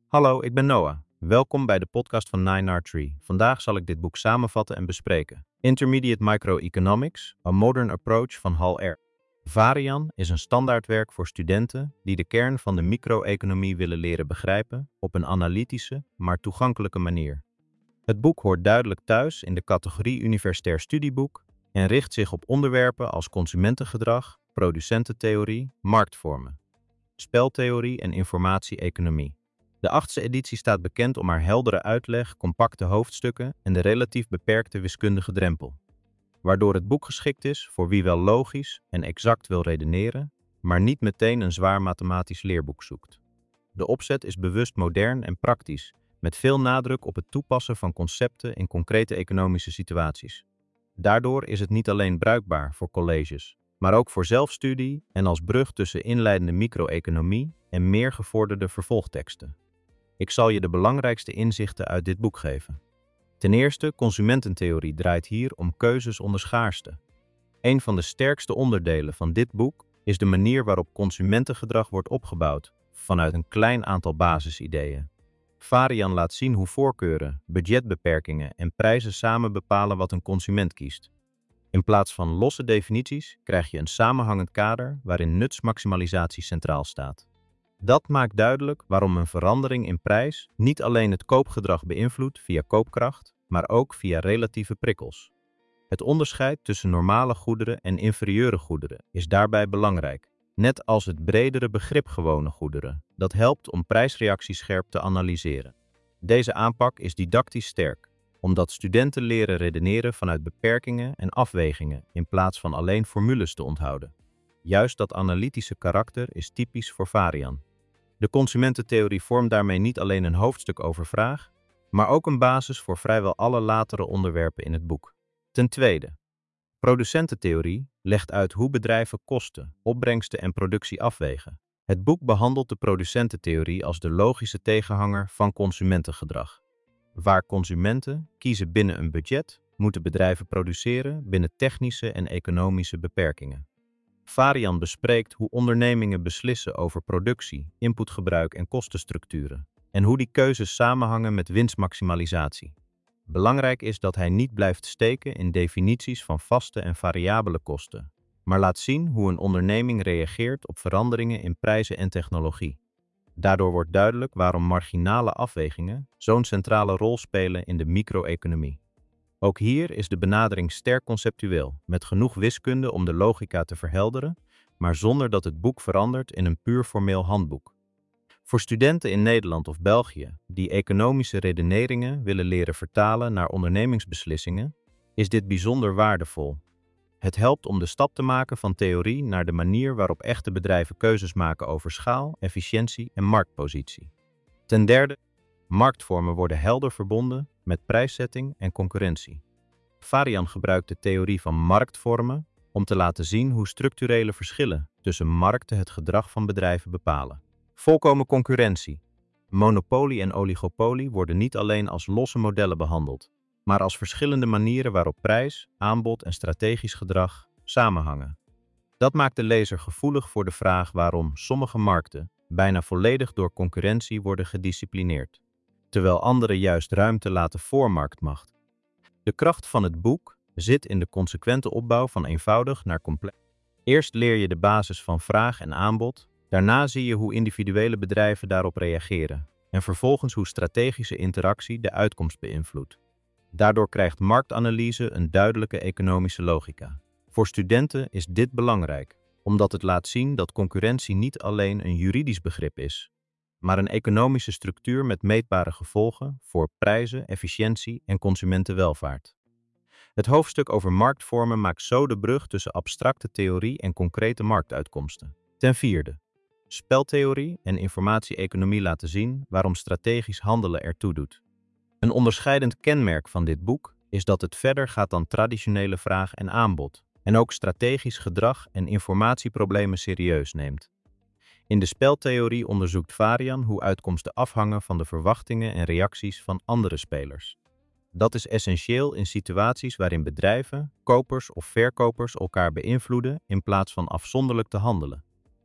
Hallo, ik ben Noah. Welkom bij de podcast van 9R3. Vandaag zal ik dit boek samenvatten en bespreken. Intermediate Microeconomics, A Modern Approach van Hal R. Varian is een standaardwerk voor studenten die de kern van de micro-economie willen leren begrijpen op een analytische, maar toegankelijke manier. Het boek hoort duidelijk thuis in de categorie universitair studieboek en richt zich op onderwerpen als consumentengedrag, producententheorie, marktvormen, speltheorie en informatie-economie. De 8e editie staat bekend om haar heldere uitleg, compacte hoofdstukken en de relatief beperkte wiskundige drempel, waardoor het boek geschikt is voor wie wel logisch en exact wil redeneren, maar niet meteen een zwaar mathematisch leerboek zoekt. De opzet is bewust modern en praktisch, met veel nadruk op het toepassen van concepten in concrete economische situaties. Daardoor is het niet alleen bruikbaar voor colleges, maar ook voor zelfstudie en als brug tussen inleidende micro-economie en meer gevorderde vervolgteksten. Ik zal je de belangrijkste inzichten uit dit boek geven. Ten eerste, consumententheorie draait hier om keuzes onder schaarste. Een van de sterkste onderdelen van dit boek is de manier waarop consumentengedrag wordt opgebouwd, vanuit een klein aantal basisideeën. Varian laat zien hoe voorkeuren, budgetbeperkingen en prijzen samen bepalen wat een consument kiest. In plaats van losse definities krijg je een samenhangend kader waarin nutsmaximalisatie centraal staat. Dat maakt duidelijk waarom een verandering in prijs niet alleen het koopgedrag beïnvloedt via koopkracht, maar ook via relatieve prikkels. Het onderscheid tussen normale goederen en inferieure goederen is daarbij belangrijk, net als het bredere begrip gewone goederen. Dat helpt om prijsreacties scherp te analyseren. Deze aanpak is didactisch sterk, omdat studenten leren redeneren vanuit beperkingen en afwegingen in plaats van alleen formules te onthouden. Juist dat analytische karakter is typisch voor Varian. De consumententheorie vormt daarmee niet alleen een hoofdstuk over vraag, maar ook een basis voor vrijwel alle latere onderwerpen in het boek. Ten tweede, producententheorie legt uit hoe bedrijven kosten, opbrengsten en productie afwegen. Het boek behandelt de producententheorie als de logische tegenhanger van consumentengedrag. Waar consumenten kiezen binnen een budget, moeten bedrijven produceren binnen technische en economische beperkingen. Varian bespreekt hoe ondernemingen beslissen over productie, inputgebruik en kostenstructuren, en hoe die keuzes samenhangen met winstmaximalisatie. Belangrijk is dat hij niet blijft steken in definities van vaste en variabele kosten, maar laat zien hoe een onderneming reageert op veranderingen in prijzen en technologie. Daardoor wordt duidelijk waarom marginale afwegingen zo'n centrale rol spelen in de micro-economie. Ook hier is de benadering sterk conceptueel, met genoeg wiskunde om de logica te verhelderen, maar zonder dat het boek verandert in een puur formeel handboek. Voor studenten in Nederland of België die economische redeneringen willen leren vertalen naar ondernemingsbeslissingen, is dit bijzonder waardevol. Het helpt om de stap te maken van theorie naar de manier waarop echte bedrijven keuzes maken over schaal, efficiëntie en marktpositie. Ten derde, marktvormen worden helder verbonden met prijszetting en concurrentie. Varian gebruikt de theorie van marktvormen om te laten zien hoe structurele verschillen tussen markten het gedrag van bedrijven bepalen. Volkomen concurrentie. Monopolie en oligopolie worden niet alleen als losse modellen behandeld, maar als verschillende manieren waarop prijs, aanbod en strategisch gedrag samenhangen. Dat maakt de lezer gevoelig voor de vraag waarom sommige markten bijna volledig door concurrentie worden gedisciplineerd, terwijl andere juist ruimte laten voor marktmacht. De kracht van het boek zit in de consequente opbouw van eenvoudig naar complex. Eerst leer je de basis van vraag en aanbod, daarna zie je hoe individuele bedrijven daarop reageren en vervolgens hoe strategische interactie de uitkomst beïnvloedt. Daardoor krijgt marktanalyse een duidelijke economische logica. Voor studenten is dit belangrijk, omdat het laat zien dat concurrentie niet alleen een juridisch begrip is, maar een economische structuur met meetbare gevolgen voor prijzen, efficiëntie en consumentenwelvaart. Het hoofdstuk over marktvormen maakt zo de brug tussen abstracte theorie en concrete marktuitkomsten. Ten vierde, speltheorie en informatie-economie laten zien waarom strategisch handelen ertoe doet. Een onderscheidend kenmerk van dit boek is dat het verder gaat dan traditionele vraag en aanbod en ook strategisch gedrag en informatieproblemen serieus neemt. In de speltheorie onderzoekt Varian hoe uitkomsten afhangen van de verwachtingen en reacties van andere spelers. Dat is essentieel in situaties waarin bedrijven, kopers of verkopers elkaar beïnvloeden in plaats van afzonderlijk te handelen.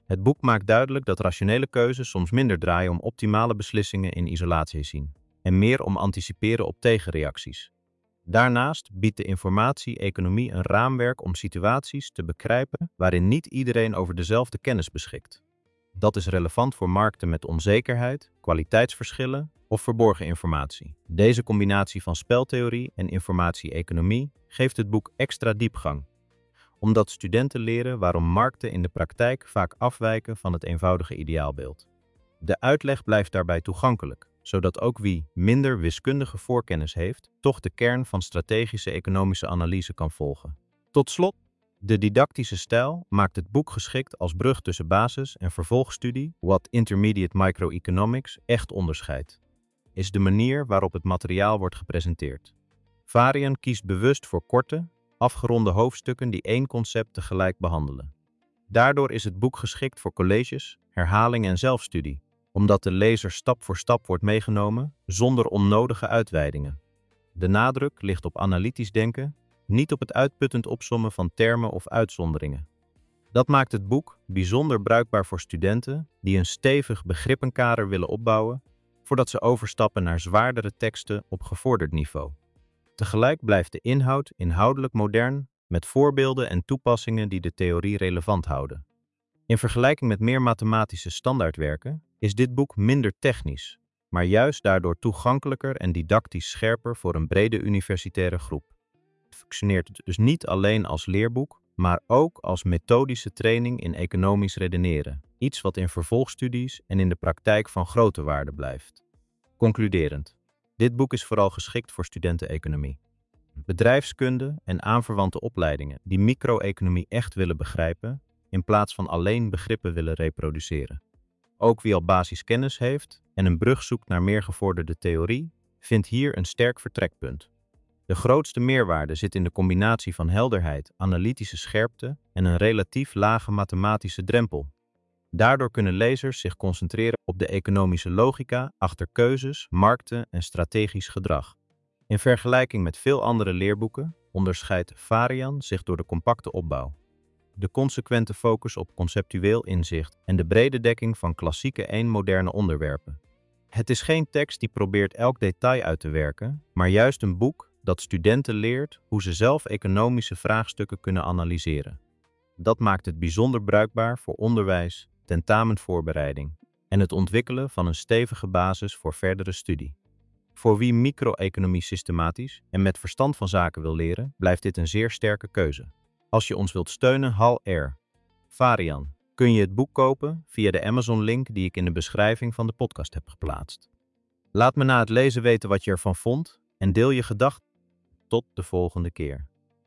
Het boek maakt duidelijk dat rationele keuzes soms minder draaien om optimale beslissingen in isolatie zien en meer om anticiperen op tegenreacties. Daarnaast biedt de informatie-economie een raamwerk om situaties te begrijpen waarin niet iedereen over dezelfde kennis beschikt. Dat is relevant voor markten met onzekerheid, kwaliteitsverschillen of verborgen informatie. Deze combinatie van speltheorie en informatie-economie geeft het boek extra diepgang, omdat studenten leren waarom markten in de praktijk vaak afwijken van het eenvoudige ideaalbeeld. De uitleg blijft daarbij toegankelijk, zodat ook wie minder wiskundige voorkennis heeft, toch de kern van strategische economische analyse kan volgen. Tot slot, de didactische stijl maakt het boek geschikt als brug tussen basis- en vervolgstudie. Wat Intermediate Microeconomics echt onderscheidt, is de manier waarop het materiaal wordt gepresenteerd. Varian kiest bewust voor korte, afgeronde hoofdstukken die één concept tegelijk behandelen. Daardoor is het boek geschikt voor colleges, herhaling en zelfstudie, omdat de lezer stap voor stap wordt meegenomen zonder onnodige uitweidingen. De nadruk ligt op analytisch denken, niet op het uitputtend opsommen van termen of uitzonderingen. Dat maakt het boek bijzonder bruikbaar voor studenten die een stevig begrippenkader willen opbouwen voordat ze overstappen naar zwaardere teksten op gevorderd niveau. Tegelijk blijft de inhoud inhoudelijk modern, met voorbeelden en toepassingen die de theorie relevant houden. In vergelijking met meer mathematische standaardwerken is dit boek minder technisch, maar juist daardoor toegankelijker en didactisch scherper voor een brede universitaire groep. Het functioneert dus niet alleen als leerboek, maar ook als methodische training in economisch redeneren, iets wat in vervolgstudies en in de praktijk van grote waarde blijft. Concluderend. Dit boek is vooral geschikt voor studenten-economie, bedrijfskunde en aanverwante opleidingen die micro-economie echt willen begrijpen, in plaats van alleen begrippen willen reproduceren. Ook wie al basiskennis heeft en een brug zoekt naar meer gevorderde theorie, vindt hier een sterk vertrekpunt. De grootste meerwaarde zit in de combinatie van helderheid, analytische scherpte en een relatief lage mathematische drempel. Daardoor kunnen lezers zich concentreren op de economische logica achter keuzes, markten en strategisch gedrag. In vergelijking met veel andere leerboeken onderscheidt Varian zich door de compacte opbouw, de consequente focus op conceptueel inzicht en de brede dekking van klassieke moderne onderwerpen. Het is geen tekst die probeert elk detail uit te werken, maar juist een boek dat studenten leert hoe ze zelf economische vraagstukken kunnen analyseren. Dat maakt het bijzonder bruikbaar voor onderwijs, tentamenvoorbereiding en het ontwikkelen van een stevige basis voor verdere studie. Voor wie micro-economie systematisch en met verstand van zaken wil leren, blijft dit een zeer sterke keuze. Als je ons wilt steunen, Hal R. Varian. Kun je het boek kopen via de Amazon-link die ik in de beschrijving van de podcast heb geplaatst. Laat me na het lezen weten wat je ervan vond en deel je gedachten. Tot de volgende keer.